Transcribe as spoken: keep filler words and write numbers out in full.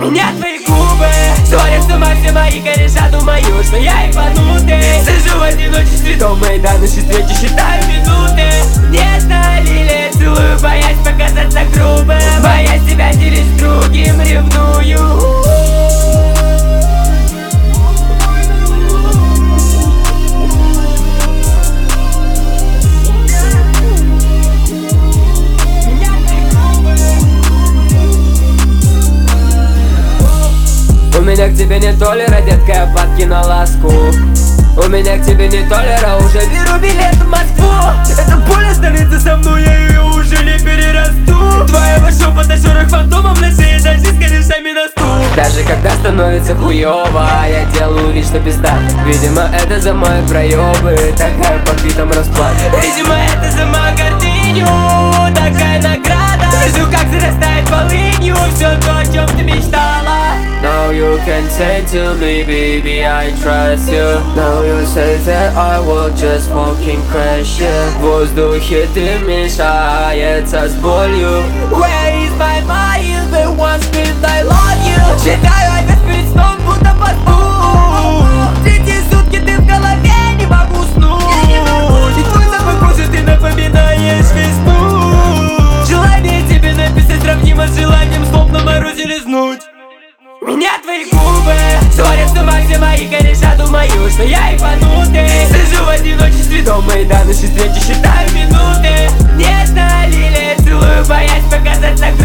Меня твои губы сводят с ума, все мои кореша думаю, что я ебанутый. Сижу в одиночестве дома и до ночи встречи считаю минуты. Нежно лилия целую, боясь показаться грубым, боясь тебя делить с другим, ревную. У меня к тебе не толера, детка, я падки на ласку. У меня к тебе не толера, уже беру билет в Москву. Это поле становится со мной, я ее уже не перерасту. Твоего шепота шорох фантомов на шее, даже с корешами на стул. Даже когда становится хуёво, я делаю вид, что пизда. Видимо, это за мои проебы, такая по битам расплата. Видимо, это за мою гордыню, такая награда. Вижу, как зарастает полынью все то, о чем ты мечтала. Now you can say to me, baby, I trust you. Now you say that I will just fucking crash you. В воздухе ты мешается с болью. Where is my mind? The one screams I love you. Читаю опять перед сном, будто по сну. Третьи сутки ты в голове, не могу уснуть. И твой запах кожи ты напоминаешь весну. Желание тебе написать сравнимо с желанием слов на морозе лизнуть. Меня твои губы сводят с ума, все мои кореша думаю, что я ебанутый. Сижу в одиночестве дома и до ночи встречи считаю минуты. Нежно лилия целую, боясь показаться